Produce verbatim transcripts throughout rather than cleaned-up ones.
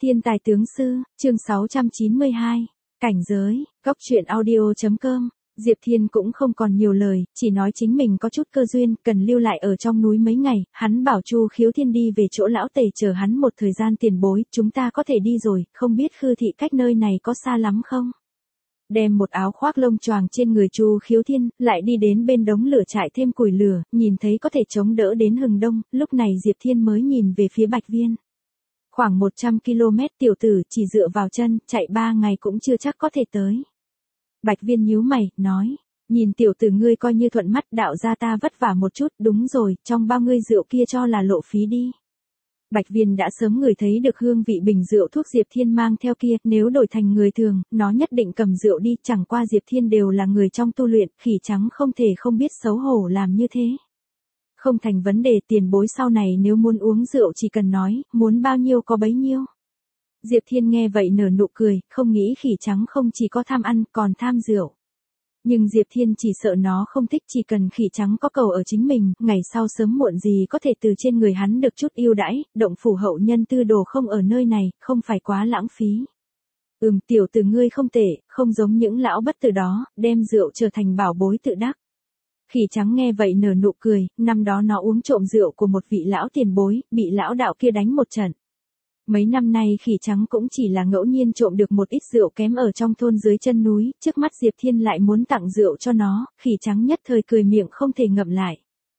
Thiên tài tướng sư, chương sáu trăm chín mươi hai, cảnh giới, góc truyện audio.com. Diệp Thiên cũng không còn nhiều lời, chỉ nói chính mình có chút cơ duyên, cần lưu lại ở trong núi mấy ngày, hắn bảo Chu Khiếu Thiên đi về chỗ lão tề chờ hắn một thời gian tiền bối, chúng ta có thể đi rồi, không biết Khư thị cách nơi này có xa lắm không? Đem một áo khoác lông choàng trên người Chu Khiếu Thiên, lại đi đến bên đống lửa trại thêm củi lửa, nhìn thấy có thể chống đỡ đến hừng đông, lúc này Diệp Thiên mới nhìn về phía Bạch Viên. Khoảng một trăm ki lô mét tiểu tử chỉ dựa vào chân, chạy ba ngày cũng chưa chắc có thể tới. Bạch Viên nhíu mày, nói, nhìn tiểu tử ngươi coi như thuận mắt, đạo gia ta vất vả một chút, đúng rồi, trong bao ngươi rượu kia cho là lộ phí đi. Bạch Viên đã sớm ngửi thấy được hương vị bình rượu thuốc Diệp Thiên mang theo kia, nếu đổi thành người thường, nó nhất định cầm rượu đi, chẳng qua Diệp Thiên đều là người trong tu luyện, khỉ trắng không thể không biết xấu hổ làm như thế. Không thành vấn đề, tiền bối sau này nếu muốn uống rượu chỉ cần nói, muốn bao nhiêu có bấy nhiêu. Diệp Thiên nghe vậy nở nụ cười, không nghĩ khỉ trắng không chỉ có tham ăn, còn tham rượu. Nhưng Diệp Thiên chỉ sợ nó không thích, chỉ cần khỉ trắng có cầu ở chính mình, ngày sau sớm muộn gì có thể từ trên người hắn được chút ưu đãi, động phủ hậu nhân tư đồ không ở nơi này, không phải quá lãng phí. Ừm, tiểu tử ngươi không tệ, không giống những lão bất tử đó, đem rượu trở thành bảo bối tự đắc. Khỉ trắng nghe vậy nở nụ cười, năm đó nó uống trộm rượu của một vị lão tiền bối, bị lão đạo kia đánh một trận. Mấy năm nay khỉ trắng cũng chỉ là ngẫu nhiên trộm được một ít rượu kém ở trong thôn dưới chân núi, trước mắt Diệp Thiên lại muốn tặng rượu cho nó, khỉ trắng nhất thời cười miệng không thể ngậm lại.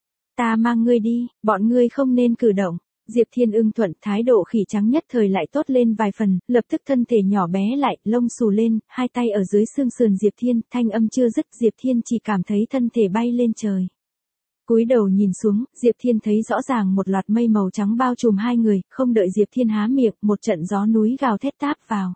Ta mang ngươi đi, bọn ngươi không nên cử động. Diệp Thiên ưng thuận, thái độ khỉ trắng nhất thời lại tốt lên vài phần, lập tức thân thể nhỏ bé lại, lông xù lên, hai tay ở dưới xương sườn Diệp Thiên, thanh âm chưa dứt, Diệp Thiên chỉ cảm thấy thân thể bay lên trời. Cúi đầu nhìn xuống, Diệp Thiên thấy rõ ràng một loạt mây màu trắng bao trùm hai người, không đợi Diệp Thiên há miệng, một trận gió núi gào thét táp vào.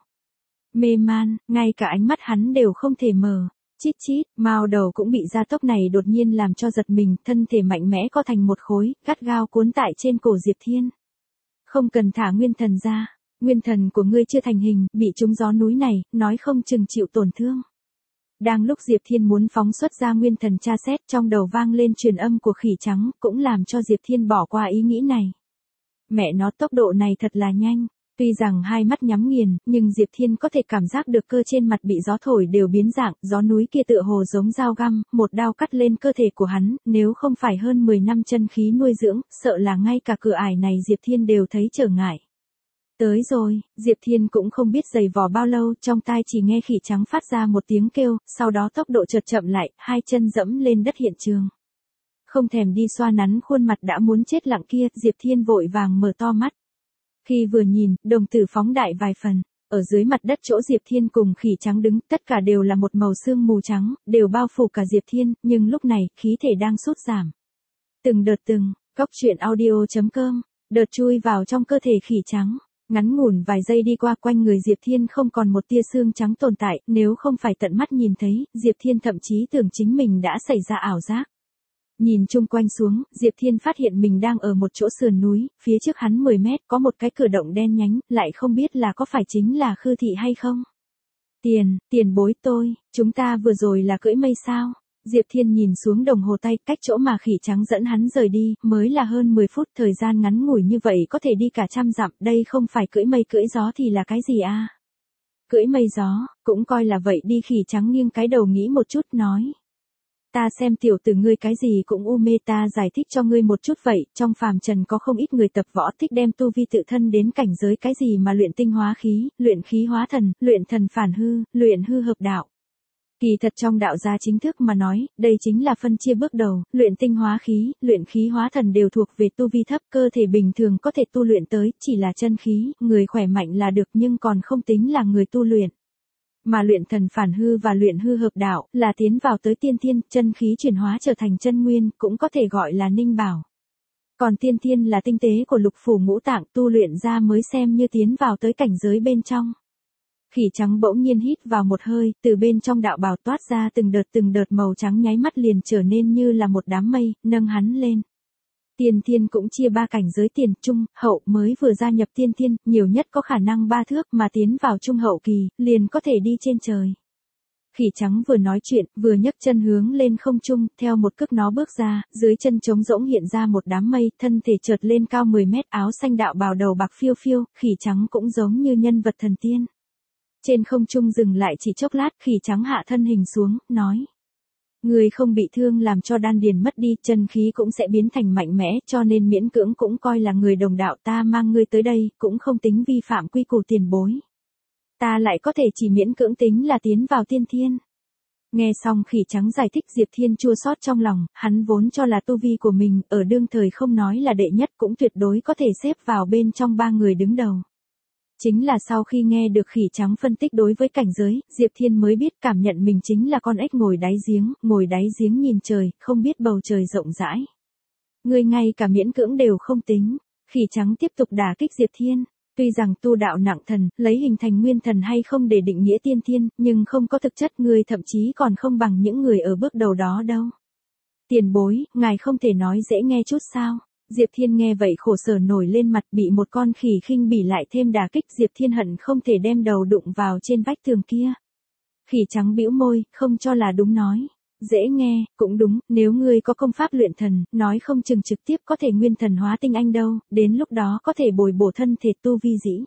Mê man, ngay cả ánh mắt hắn đều không thể mở. Chít chít, mao đầu cũng bị gia tốc này đột nhiên làm cho giật mình, thân thể mạnh mẽ co thành một khối, gắt gao cuốn tại trên cổ Diệp Thiên. Không cần thả nguyên thần ra, nguyên thần của ngươi chưa thành hình, bị trúng gió núi này, nói không chừng chịu tổn thương. Đang lúc Diệp Thiên muốn phóng xuất ra nguyên thần tra xét, trong đầu vang lên truyền âm của khỉ trắng, cũng làm cho Diệp Thiên bỏ qua ý nghĩ này. Mẹ nó, tốc độ này thật là nhanh. Tuy rằng hai mắt nhắm nghiền, nhưng Diệp Thiên có thể cảm giác được cơ trên mặt bị gió thổi đều biến dạng, gió núi kia tựa hồ giống dao găm, một đao cắt lên cơ thể của hắn, nếu không phải hơn mười năm chân khí nuôi dưỡng, sợ là ngay cả cửa ải này Diệp Thiên đều thấy trở ngại. Tới rồi, Diệp Thiên cũng không biết giày vò bao lâu, trong tai chỉ nghe khỉ trắng phát ra một tiếng kêu, sau đó tốc độ chợt chậm lại, hai chân dẫm lên đất hiện trường. Không thèm đi xoa nắn khuôn mặt đã muốn chết lặng kia, Diệp Thiên vội vàng mở to mắt. Khi vừa nhìn, đồng tử phóng đại vài phần, ở dưới mặt đất chỗ Diệp Thiên cùng khỉ trắng đứng, tất cả đều là một màu sương mù trắng, đều bao phủ cả Diệp Thiên, nhưng lúc này, khí thể đang sút giảm. Từng đợt từng, góc truyện audio.com, đợt chui vào trong cơ thể khỉ trắng. Ngắn ngủn vài giây đi qua, quanh người Diệp Thiên không còn một tia xương trắng tồn tại, nếu không phải tận mắt nhìn thấy, Diệp Thiên thậm chí tưởng chính mình đã xảy ra ảo giác. Nhìn chung quanh xuống, Diệp Thiên phát hiện mình đang ở một chỗ sườn núi, phía trước hắn mười mét có một cái cửa động đen nhánh, lại không biết là có phải chính là Khư thị hay không. Tiền, tiền bối tôi, chúng ta vừa rồi là cưỡi mây sao? Diệp Thiên nhìn xuống đồng hồ tay, cách chỗ mà khỉ trắng dẫn hắn rời đi, mới là hơn mười phút, thời gian ngắn ngủi như vậy có thể đi cả trăm dặm, đây không phải cưỡi mây cưỡi gió thì là cái gì à? Cưỡi mây gió, cũng coi là vậy đi, khỉ trắng nghiêng cái đầu nghĩ một chút nói. Ta xem tiểu tử ngươi cái gì cũng u mê, ta giải thích cho ngươi một chút vậy, trong phàm trần có không ít người tập võ thích đem tu vi tự thân đến cảnh giới cái gì mà luyện tinh hóa khí, luyện khí hóa thần, luyện thần phản hư, luyện hư hợp đạo. Kỳ thật trong đạo gia chính thức mà nói, đây chính là phân chia bước đầu, luyện tinh hóa khí, luyện khí hóa thần đều thuộc về tu vi thấp, cơ thể bình thường có thể tu luyện tới, chỉ là chân khí, người khỏe mạnh là được nhưng còn không tính là người tu luyện. Mà luyện thần phản hư và luyện hư hợp đạo, là tiến vào tới tiên thiên, chân khí chuyển hóa trở thành chân nguyên, cũng có thể gọi là ninh bảo. Còn tiên thiên là tinh tế của lục phủ ngũ tạng, tu luyện ra mới xem như tiến vào tới cảnh giới bên trong. Khỉ trắng bỗng nhiên hít vào một hơi, từ bên trong đạo bào toát ra từng đợt từng đợt màu trắng, nháy mắt liền trở nên như là một đám mây, nâng hắn lên. Tiên thiên cũng chia ba cảnh giới, tiền, trung, hậu, mới vừa gia nhập tiên thiên, nhiều nhất có khả năng ba thước, mà tiến vào trung hậu kỳ, liền có thể đi trên trời. Khỉ trắng vừa nói chuyện, vừa nhấc chân hướng lên không trung, theo một cước nó bước ra, dưới chân trống rỗng hiện ra một đám mây, thân thể chợt lên cao mười mét, áo xanh đạo bào đầu bạc phiêu phiêu, khỉ trắng cũng giống như nhân vật thần tiên. Trên không trung dừng lại chỉ chốc lát, khỉ trắng hạ thân hình xuống, nói. Người không bị thương làm cho đan điền mất đi, chân khí cũng sẽ biến thành mạnh mẽ, cho nên miễn cưỡng cũng coi là người đồng đạo, ta mang ngươi tới đây, cũng không tính vi phạm quy củ tiền bối. Ta lại có thể chỉ miễn cưỡng tính là tiến vào tiên thiên. Nghe xong khỉ trắng giải thích, Diệp Thiên chua xót trong lòng, hắn vốn cho là tu vi của mình, ở đương thời không nói là đệ nhất cũng tuyệt đối có thể xếp vào bên trong ba người đứng đầu. Chính là sau khi nghe được khỉ trắng phân tích đối với cảnh giới, Diệp Thiên mới biết cảm nhận mình chính là con ếch ngồi đáy giếng, ngồi đáy giếng nhìn trời, không biết bầu trời rộng rãi. Người ngay cả miễn cưỡng đều không tính, khỉ trắng tiếp tục đả kích Diệp Thiên. Tuy rằng tu đạo nặng thần, lấy hình thành nguyên thần hay không để định nghĩa tiên thiên, nhưng không có thực chất, người thậm chí còn không bằng những người ở bước đầu đó đâu. Tiền bối, ngài không thể nói dễ nghe chút sao? Diệp Thiên nghe vậy khổ sở nổi lên mặt, bị một con khỉ khinh bỉ lại thêm đả kích, Diệp Thiên hận không thể đem đầu đụng vào trên vách tường kia. Khỉ trắng bĩu môi, không cho là đúng nói. Dễ nghe, cũng đúng, nếu ngươi có công pháp luyện thần, nói không chừng trực tiếp có thể nguyên thần hóa tinh anh đâu, đến lúc đó có thể bồi bổ thân thể tu vi dĩ.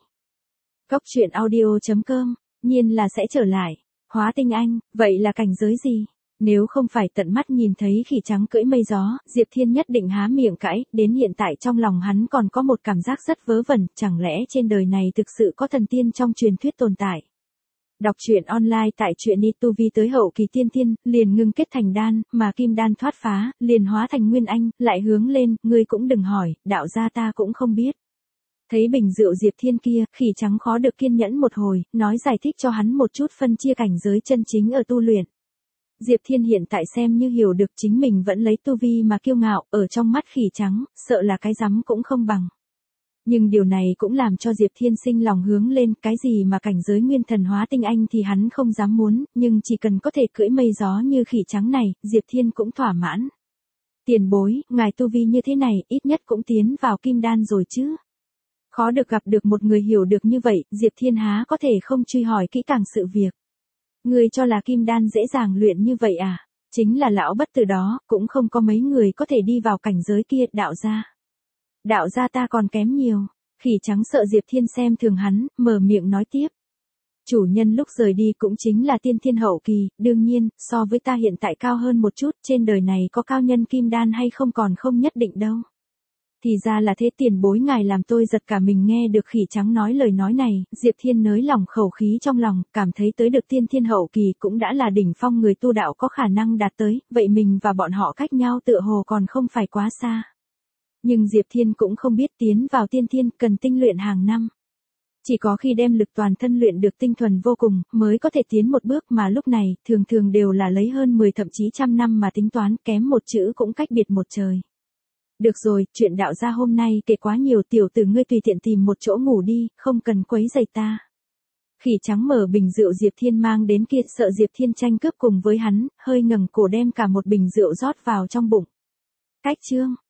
Góc truyện audio chấm com, nhiên là sẽ trở lại. Hóa tinh anh, vậy là cảnh giới gì? Nếu không phải tận mắt nhìn thấy khỉ trắng cưỡi mây gió, Diệp Thiên nhất định há miệng cãi, đến hiện tại trong lòng hắn còn có một cảm giác rất vớ vẩn, chẳng lẽ trên đời này thực sự có thần tiên trong truyền thuyết tồn tại. Đọc truyện online tại truyện đi tu vi tới hậu kỳ tiên thiên, liền ngưng kết thành đan, mà kim đan thoát phá, liền hóa thành nguyên anh, lại hướng lên, ngươi cũng đừng hỏi, đạo gia ta cũng không biết. Thấy bình rượu Diệp Thiên kia, khỉ trắng khó được kiên nhẫn một hồi, nói giải thích cho hắn một chút phân chia cảnh giới chân chính ở tu luyện. Diệp Thiên hiện tại xem như hiểu được chính mình vẫn lấy tu vi mà kiêu ngạo, ở trong mắt khỉ trắng, sợ là cái rắm cũng không bằng. Nhưng điều này cũng làm cho Diệp Thiên sinh lòng hướng lên, cái gì mà cảnh giới nguyên thần hóa tinh anh thì hắn không dám muốn, nhưng chỉ cần có thể cưỡi mây gió như khỉ trắng này, Diệp Thiên cũng thỏa mãn. Tiền bối, ngài tu vi như thế này, ít nhất cũng tiến vào kim đan rồi chứ. Khó được gặp được một người hiểu được như vậy, Diệp Thiên há có thể không truy hỏi kỹ càng sự việc. Người cho là kim đan dễ dàng luyện như vậy à? Chính là lão bất tử đó, cũng không có mấy người có thể đi vào cảnh giới kia, đạo gia. Đạo gia ta còn kém nhiều. Khỉ trắng sợ Diệp Thiên xem thường hắn, mở miệng nói tiếp. Chủ nhân lúc rời đi cũng chính là tiên thiên hậu kỳ, đương nhiên, so với ta hiện tại cao hơn một chút, trên đời này có cao nhân kim đan hay không còn không nhất định đâu. Thì ra là thế, tiền bối ngài làm tôi giật cả mình. Nghe được khỉ trắng nói lời nói này, Diệp Thiên nới lỏng khẩu khí trong lòng, cảm thấy tới được tiên thiên hậu kỳ cũng đã là đỉnh phong người tu đạo có khả năng đạt tới, vậy mình và bọn họ cách nhau tựa hồ còn không phải quá xa. Nhưng Diệp Thiên cũng không biết tiến vào tiên thiên cần tinh luyện hàng năm. Chỉ có khi đem lực toàn thân luyện được tinh thuần vô cùng, mới có thể tiến một bước, mà lúc này, thường thường đều là lấy hơn mười thậm chí trăm năm mà tính toán, kém một chữ cũng cách biệt một trời. Được rồi, chuyện đạo gia hôm nay kể quá nhiều, tiểu tử ngươi tùy tiện tìm một chỗ ngủ đi, không cần quấy rầy ta. Khỉ trắng mở bình rượu Diệp Thiên mang đến kia, sợ Diệp Thiên tranh cướp cùng với hắn, hơi ngẩng cổ đem cả một bình rượu rót vào trong bụng. Cách chương